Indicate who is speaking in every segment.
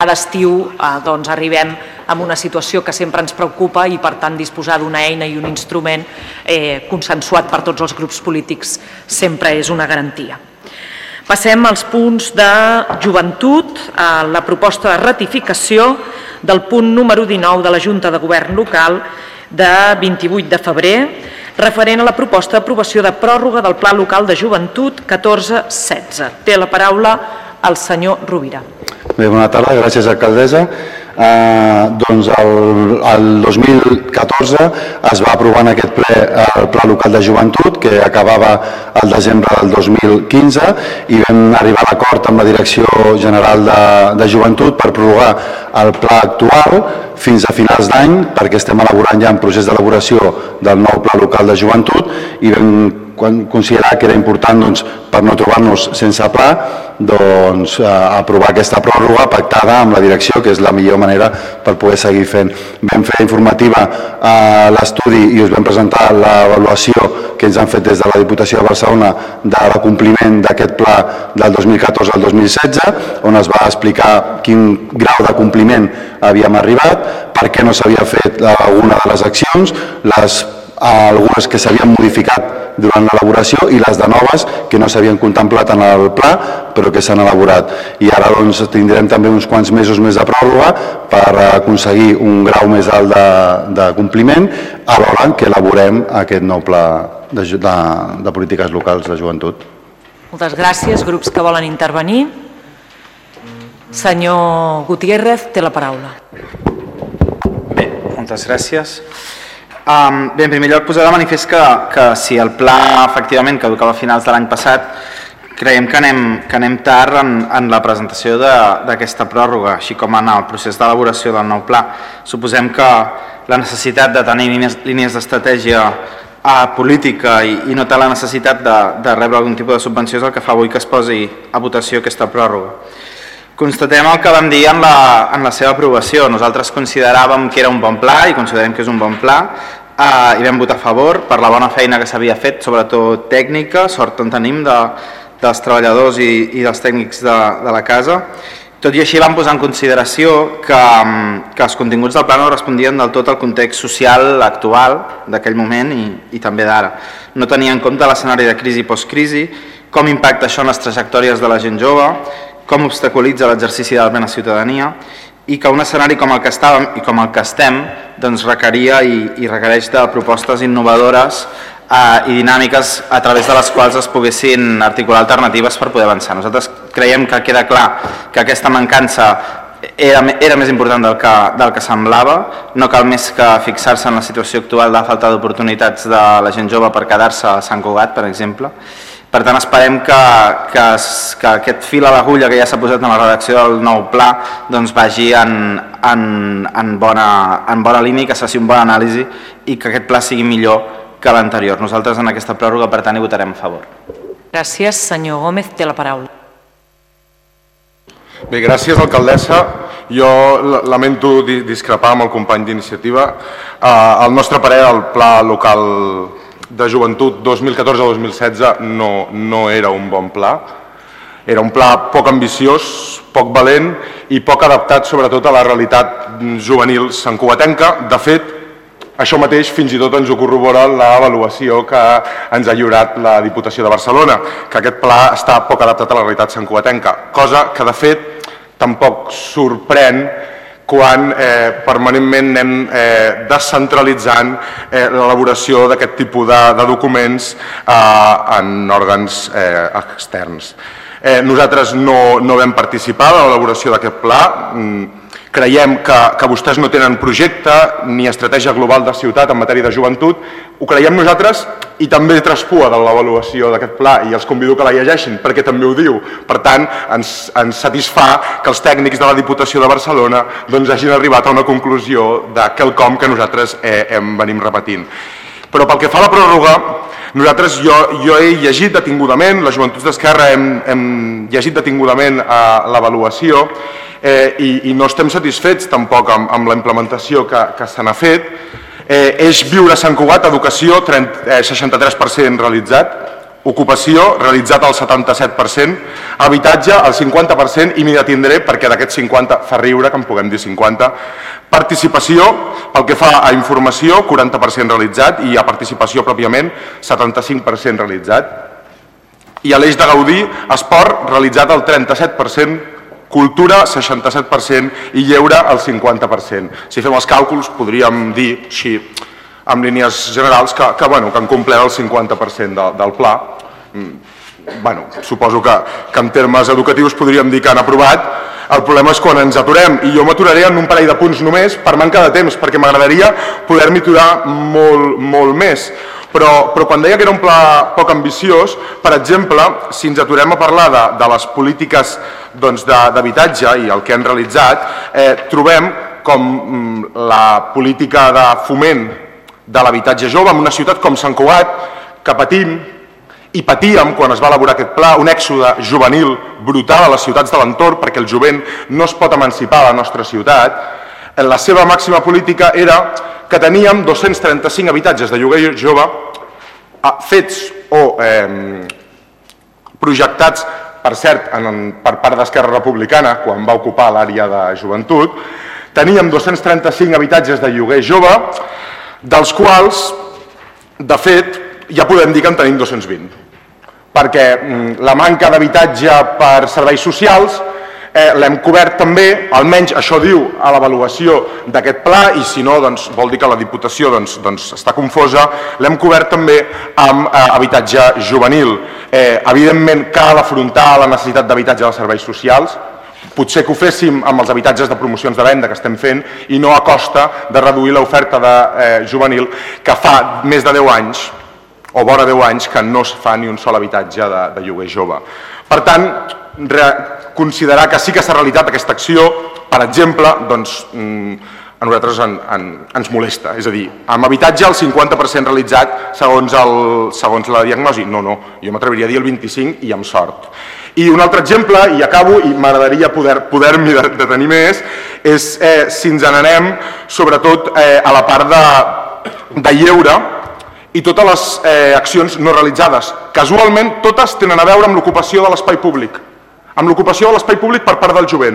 Speaker 1: d'estiu arribem a una situació que sempre ens preocupa i, per tant, disposar d'una eina i un instrument consensuat per tots els grups polítics sempre és una garantia. Passem als punts de joventut, a la proposta de ratificació del punt número 19 de la Junta de Govern Local de 28 de febrer, referent a la proposta d'aprovació de pròrroga del Pla Local de Joventut 14-16. Té la paraula el senyor Rovira.
Speaker 2: Bé, bona tarda, gràcies, alcaldessa. Doncs el 2014 es va aprovar en aquest ple el Pla Local de Joventut, que acabava el desembre del 2015, i vam arribar a l'acord amb la Direcció General de Joventut per prorrogar el pla actual fins a finals d'any, perquè estem elaborant ja en procés d'elaboració del nou Pla Local de Joventut, i vam considerar que era important, per no trobar-nos sense pla, aprovar aquesta pròrroga pactada amb la direcció, que és la millor manera per poder seguir fent. Vam fer informativa l'estudi i us vam presentar l'avaluació que ens han fet des de la Diputació de Barcelona de l'acompliment d'aquest pla del 2014 al 2016, on es va explicar quin grau de compliment havíem arribat, per què no s'havia fet alguna de les accions, algunes que s'havien modificat durant l'elaboració i les de noves que no s'havien contemplat en el pla però que s'han elaborat. I ara tindrem també uns quants mesos més de pròrroga per aconseguir un grau més alt de compliment alhora que elaborem aquest nou pla de polítiques locals de joventut.
Speaker 1: Moltes gràcies. Grups que volen intervenir. Senyor Gutiérrez, té la paraula.
Speaker 3: Bé, moltes gràcies. Bé, en primer lloc posar de manifest que si el pla efectivament caducava a finals de l'any passat, creiem que anem tard en la presentació d'aquesta pròrroga, així com en el procés d'elaboració del nou pla. Suposem que la necessitat de tenir línies d'estratègia política i no té la necessitat de rebre algun tipus de subvenció és el que fa avui que es posi a votació aquesta pròrroga. Constatem el que vam dir en la seva aprovació. Nosaltres consideràvem que era un bon pla i considerem que és un bon pla i vam votar a favor per la bona feina que s'havia fet, sobretot tècnica, sort en tenim dels treballadors i dels tècnics de la casa. Tot i així vam posar en consideració que els continguts del pla no respondien del tot al context social actual d'aquell moment i també d'ara. No tenia en compte l'escenari de crisi i postcrisi, com impacta això en les trajectòries de la gent jove, com obstaculitza l'exercici de la plena ciutadania i que un escenari com el que estàvem i com el que estem requeria i requereix de propostes innovadores i dinàmiques a través de les quals es poguessin articular alternatives per poder avançar. Nosaltres creiem que queda clar que aquesta mancança era més important del que semblava. No cal més que fixar-se en la situació actual de falta d'oportunitats de la gent jove per quedar-se a Sant Cugat, per exemple. Per tant, esperem que aquest fil a l'agulla que ja s'ha posat en la redacció del nou pla vagi en bona línia i que es faci un bon anàlisi i que aquest pla sigui millor que l'anterior. Nosaltres en aquesta pròrroga, per tant, hi votarem a favor.
Speaker 1: Gràcies. Senyor Gómez, té la paraula.
Speaker 4: Bé, gràcies, alcaldessa. Jo lamento discrepar amb el company d'iniciativa. Al nostre parer, el pla local de joventut 2014-2016 no era un bon pla. Era un pla poc ambiciós, poc valent i poc adaptat sobretot a la realitat juvenil santcugatenca. De fet, això mateix fins i tot ens ho corrobora l'avaluació que ens ha lliurat la Diputació de Barcelona, que aquest pla està poc adaptat a la realitat santcugatenca, cosa que de fet tampoc sorprèn quan permanentment anem descentralitzant l'elaboració d'aquest tipus de documents en òrgans externs. Nosaltres no vam participar en l'elaboració d'aquest pla. Creiem que vostès no tenen projecte ni estratègia global de ciutat en matèria de joventut. Ho creiem nosaltres i també traspua de l'avaluació d'aquest pla i els convido que la llegeixin perquè també ho diu. Per tant, ens satisfà que els tècnics de la Diputació de Barcelona hagin arribat a una conclusió de quelcom que nosaltres venim repetint. Però pel que fa a la pròrroga, nosaltres, jo he llegit detingudament, les Joventuts d'Esquerra hem llegit detingudament l'avaluació i no estem satisfets tampoc amb la implementació que se n'ha fet. Eix Viure a Sant Cugat, educació, 63% realitzat, Ocupació, realitzat al 77%, habitatge al 50%, i m'hi detindré perquè d'aquests 50 fa riure que en puguem dir 50. Participació, pel que fa a informació, 40% realitzat, i a participació pròpiament, 75% realitzat. I a l'eix de gaudir, esport, realitzat al 37%, cultura, 67%, i lleure, al 50%. Si fem els càlculs, podríem dir, així, amb línies generals, que han complert el 50% del pla. Suposo que en termes educatius podríem dir que han aprovat. El problema és quan ens aturem, i jo m'aturaré en un parell de punts només per manca de temps, perquè m'agradaria poder-m'hi aturar molt més. Però quan deia que era un pla poc ambiciós, per exemple, si ens aturem a parlar de les polítiques d'habitatge i el que han realitzat, trobem com la política de foment de l'habitatge jove en una ciutat com Sant Cugat, que patim i patíem quan es va elaborar aquest pla, un èxode juvenil brutal a les ciutats de l'entorn, perquè el jovent no es pot emancipar a la nostra ciutat. La seva màxima política era que teníem 235 habitatges de lloguer jove fets o projectats, per cert, per part d'Esquerra Republicana, quan va ocupar l'àrea de joventut. Teníem 235 habitatges de lloguer jove, dels quals, de fet, ja podem dir que en tenim 220, perquè la manca d'habitatge per serveis socials l'hem cobert també, almenys això diu a l'avaluació d'aquest pla, i si no vol dir que la Diputació està confosa, l'hem cobert també amb habitatge juvenil. Evidentment cal afrontar la necessitat d'habitatge dels serveis socials, potser que ho féssim amb els habitatges de promocions de venda que estem fent i no a costa de reduir l'oferta juvenil, que fa més de 10 anys o vora 10 anys que no es fa ni un sol habitatge de lloguer jove. Per tant, considerar que sí que s'ha realitzat aquesta acció, per exemple, a nosaltres ens molesta. És a dir, amb habitatge el 50% realitzat segons la diagnosi. No, jo m'atreviria a dir el 25% i amb sort. I un altre exemple, i acabo, i m'agradaria poder-m'hi detenir més, és si ens n'anem sobretot a la part de lleure i totes les accions no realitzades. Casualment, totes tenen a veure amb l'ocupació de l'espai públic. Amb l'ocupació de l'espai públic per part del jovent,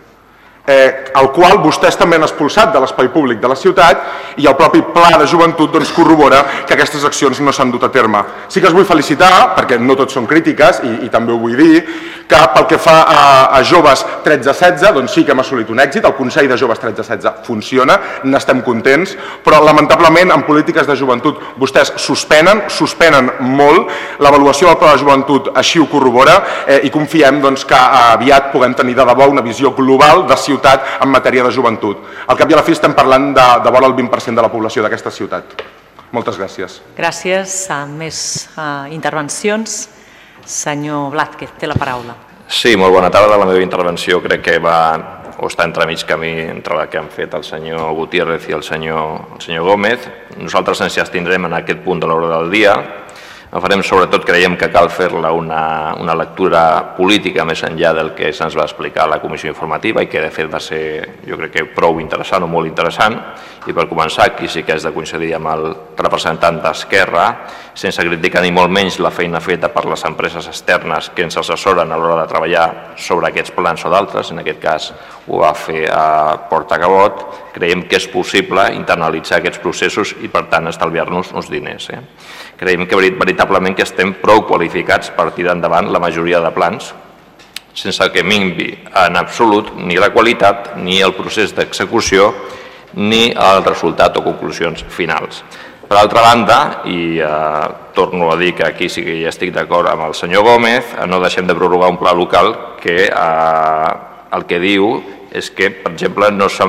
Speaker 4: el qual vostès també han expulsat de l'espai públic de la ciutat, i el propi pla de joventut corrobora que aquestes accions no s'han dut a terme. Sí que els vull felicitar, perquè no tots són crítiques, i també ho vull dir, que pel que fa a joves 13-16, sí que hem assolit un èxit, el Consell de Joves 13-16 funciona, n'estem contents, però lamentablement en polítiques de joventut vostès suspenen molt, l'avaluació del pla de joventut així ho corrobora, i confiem que aviat puguem tenir de debò una visió global de ciutat en matèria de joventut. Al cap i a la fi estem parlant de vora el 20% de la població d'aquesta ciutat. Moltes gràcies.
Speaker 1: Gràcies. Més intervencions. Senyor Blázquez, té la paraula.
Speaker 5: Sí, molt bona tarda. La meva intervenció crec que està entremig camí entre la que han fet el senyor Gutiérrez i el senyor Gómez. Nosaltres ens abstindrem en aquest punt de l'ordre del dia. Sobretot creiem que cal fer-la una lectura política més enllà del que se'ns va explicar a la comissió informativa, i que de fet va ser, jo crec que prou interessant o molt interessant. I per començar, aquí sí que has de coincidir amb el representant d'Esquerra, sense criticar ni molt menys la feina feta per les empreses externes que ens assessoren a l'hora de treballar sobre aquests plans o d'altres. En aquest cas ho va fer a Portacabot. Creiem que és possible internalitzar aquests processos i, per tant, estalviar-nos uns diners. Creiem que veritablement que estem prou qualificats per tirar endavant la majoria de plans sense que minvi en absolut ni la qualitat, ni el procés d'execució, ni el resultat o conclusions finals. Per altra banda, i torno a dir que aquí sí que ja estic d'acord amb el senyor Gómez, no deixem de prorrogar un pla local que el que diu és que, per exemple,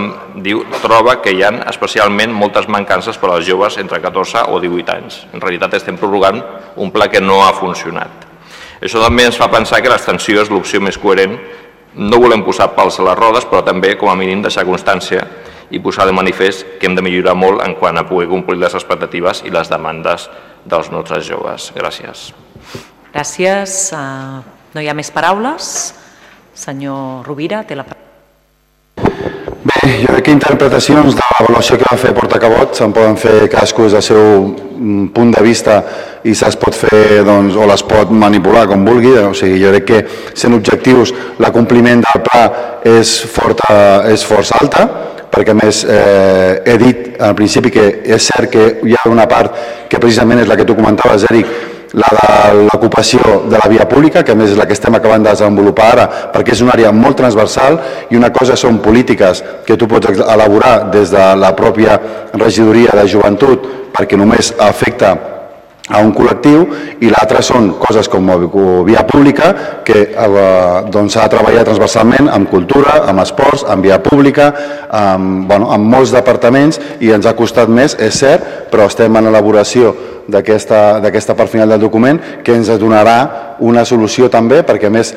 Speaker 5: troba que hi ha especialment moltes mancances per als joves entre 14 o 18 anys. En realitat estem prorrogant un pla que no ha funcionat. Això també ens fa pensar que l'extensió és l'opció més coherent. No volem posar pals a les rodes, però també, com a mínim, deixar constància i posar de manifest que hem de millorar molt en quant a poder complir les expectatives i les demandes dels nostres joves. Gràcies.
Speaker 1: Gràcies. No hi ha més paraules. Senyor Rovira, té la paraula.
Speaker 2: Bé, jo crec crec que interpretacions de l'avaluació que va fer Portacabot se'n poden fer cadascú des del seu punt de vista i se'ls pot fer o les pot manipular com vulgui. O sigui, jo crec que sent objectius l'acompliment del pla és força alta, perquè a més he dit al principi que és cert que hi ha una part que precisament és la que tu comentaves, Eric, la de l'ocupació de la via pública, que a més és la que estem acabant de desenvolupar ara, perquè és una àrea molt transversal i una cosa són polítiques que tu pots elaborar des de la pròpia regidoria de joventut perquè només afecta a un col·lectiu, i l'altre són coses com via pública que s'ha de treballar transversalment amb cultura, amb esports, amb via pública, amb molts departaments, i ens ha costat més, és cert, però estem en elaboració d'aquesta part final del document que ens donarà una solució també, perquè a més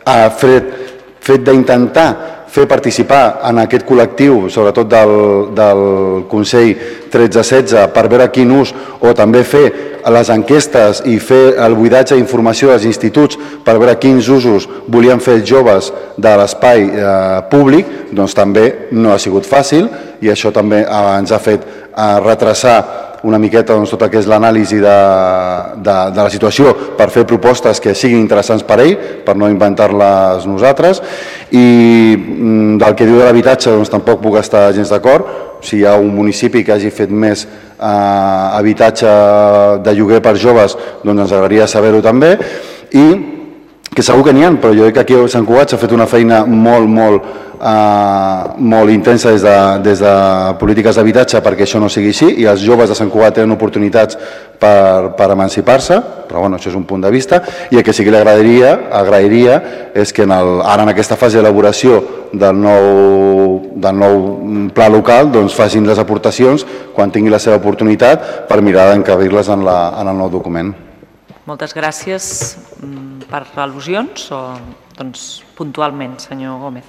Speaker 2: fet d'intentar fer participar en aquest col·lectiu, sobretot del Consell 13-16, per veure quin ús, o també fer les enquestes i fer el buidatge d'informació dels instituts per veure quins usos volien fer els joves de l'espai públic, doncs també no ha sigut fàcil, i això també ens ha fet retrasar una miqueta tot el que és l'anàlisi de la situació per fer propostes que siguin interessants per ell, per no inventar-les nosaltres. I del que diu de l'habitatge tampoc puc estar gens d'acord. Si hi ha un municipi que hagi fet més habitatge de lloguer per joves, doncs ens agradaria saber-ho també, i que segur que n'hi ha, però jo crec que aquí a Sant Cugat s'ha fet una feina molt intensa des de polítiques d'habitatge perquè això no sigui així, i els joves de Sant Cugat tenen oportunitats per emancipar-se, però bueno, això és un punt de vista, i el que sí que li agrairia és que ara en aquesta fase d'elaboració del nou pla local doncs facin les aportacions quan tingui la seva oportunitat per mirar d'encabir-les en el nou document.
Speaker 1: Moltes gràcies. Per al·lusions o puntualment, senyor Gómez?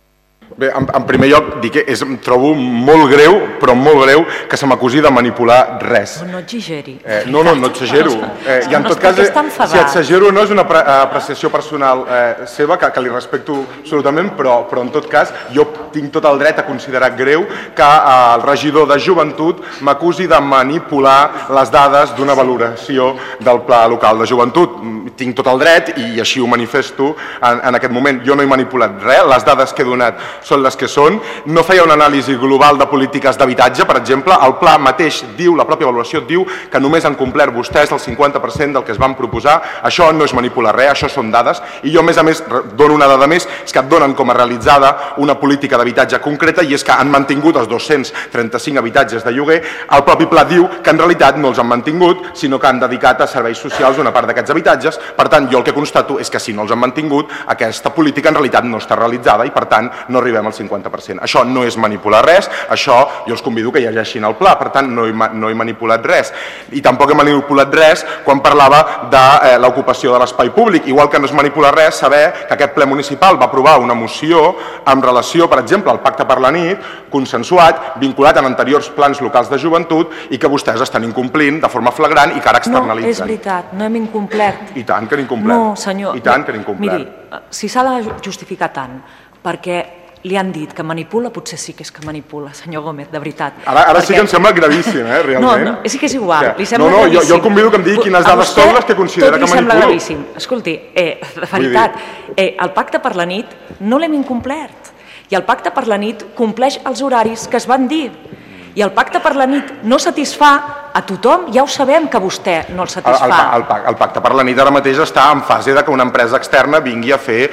Speaker 4: Bé, en primer lloc, dir que em trobo molt greu, però molt greu, que se m'acusi de manipular res.
Speaker 1: No exageri.
Speaker 4: No exagero. I en tot cas, si exagero no és una apreciació personal seva, que li respecto absolutament, però en tot cas jo tinc tot el dret a considerar greu que el regidor de joventut m'acusi de manipular les dades d'una valoració del pla local de joventut. Tinc tot el dret i així ho manifesto en aquest moment. Jo no he manipulat res, les dades que he donat són les que són. No feia una anàlisi global de polítiques d'habitatge, per exemple. El pla mateix diu, la pròpia avaluació diu que només han complert vostès el 50% del que es van proposar. Això no és manipular res, això són dades. I jo, a més, dono una dada més, és que et donen com a realitzada una política d'habitatge concreta, i és que han mantingut els 235 habitatges de lloguer. El propi pla diu que en realitat no els han mantingut, sinó que han dedicat a serveis socials una part d'aquests habitatges. Per tant, jo el que constato és que si no els han mantingut, aquesta política en realitat no està realitzada i, per tant, no arribem al 50%. Això no és manipular res, això jo els convido que llegeixin el pla, per tant no he manipulat res. I tampoc he manipulat res quan parlava de l'ocupació de l'espai públic, igual que no és manipular res saber que aquest ple municipal va aprovar una moció amb relació, per exemple, al Pacte per la Nit, consensuat, vinculat en anteriors plans locals de joventut, i que vostès estan incomplint de forma flagrant i que ara externalitzen.
Speaker 1: No, és veritat, no hem incomplert.
Speaker 4: I tant que n'he incomplert.
Speaker 1: No, senyor.
Speaker 4: I tant que n'he incomplert.
Speaker 1: Miri, si s'ha de justificar tant, perquè li han dit que manipula, potser sí que és que manipula, senyor Gómez, de veritat.
Speaker 4: Ara sí que em sembla gravíssim, realment.
Speaker 1: No, és que és igual, li sembla gravíssim.
Speaker 4: Jo el convido que em digui quines dades són les que considera que manipulo.
Speaker 1: Tot li sembla gravíssim. Escolti, de veritat, el Pacte per la Nit no l'hem incomplert, i el Pacte per la Nit compleix els horaris que es van dir, i el Pacte per la Nit no satisfà a tothom, ja ho sabem que vostè no el satisfà.
Speaker 4: El Pacte per la Nit ara mateix està en fase de que una empresa externa vingui a fer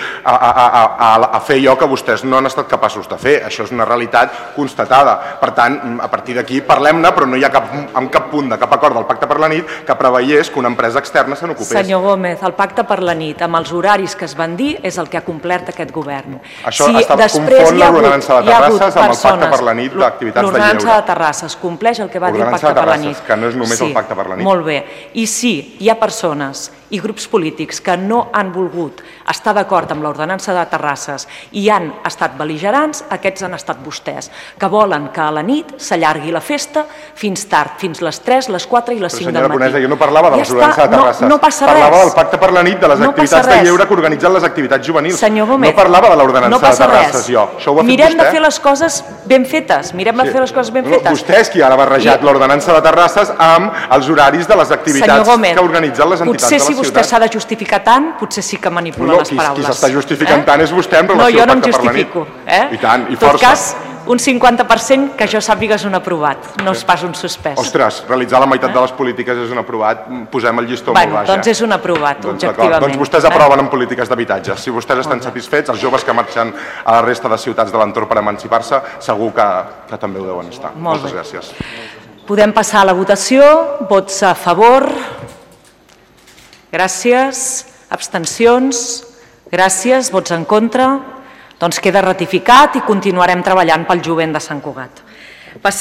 Speaker 4: allò que vostès no han estat capaços de fer. Això és una realitat constatada. Per tant, a partir d'aquí parlem-ne, però no hi ha en cap punt de cap acord del Pacte per la Nit que preveiés que una empresa externa se n'ocupés.
Speaker 1: Senyor Gómez, el Pacte per la Nit, amb els horaris que es van dir, és el que ha complert aquest govern.
Speaker 4: Això confon l'ordenança de Terrasses amb el Pacte per la Nit d'activitats de lleure.
Speaker 1: L'ordenança de Terrasses compleix el que va dir el Pacte per la Nit.
Speaker 4: Que no és només el Pacte per la Nit.
Speaker 1: Molt bé. I sí, hi ha persones i grups polítics que no han volgut estar d'acord amb l'ordenança de Terrasses i han estat bel·ligerants, aquests han estat vostès, que volen que a la nit s'allargui la festa fins tard, fins les 3, les 4 i les 5 del matí.
Speaker 4: Senyora Conesa, jo no parlava de l'ordenança de Terrasses.
Speaker 1: No passa res.
Speaker 4: Parlava del Pacte per la Nit, de les activitats de lleure que organitzen les activitats juvenils.
Speaker 1: Senyor Gómez,
Speaker 4: no parlava de l'ordenança de Terrasses, jo. Això ho ha fet vostè.
Speaker 1: Mirem de fer les coses ben fetes, mirem a fer les coses ben fetes.
Speaker 4: Vostè és qui ara ha barrejat l'ordenança de terrasses amb els horaris de les activitats que organitzen les entitats de la ciutat.
Speaker 1: Potser si vostè s'ha de justificar tant, potser sí que manipula les paraules.
Speaker 4: Qui s'està justificant tant és vostè en relació al Pacte per la Nit.
Speaker 1: No, jo no em justifico.
Speaker 4: I tant, i
Speaker 1: força. En tot cas, un 50% que jo sàpiga és un aprovat, no és pas un suspès.
Speaker 4: Ostres, realitzar la meitat de les polítiques és un aprovat, posem el llistó molt baix.
Speaker 1: Doncs és un aprovat, objectivament.
Speaker 4: Doncs vostès aproven en polítiques d'habitatge. Si vostès estan satisfets, els joves que marxen a la resta de ciutats de l'entorn per emancipar-se, segur que també ho deuen estar. Moltes gràcies.
Speaker 1: Podem passar a la votació. Vots a favor? Gràcies. Abstencions? Gràcies. Vots en contra? Doncs queda ratificat i continuarem treballant pel jovent de Sant Cugat.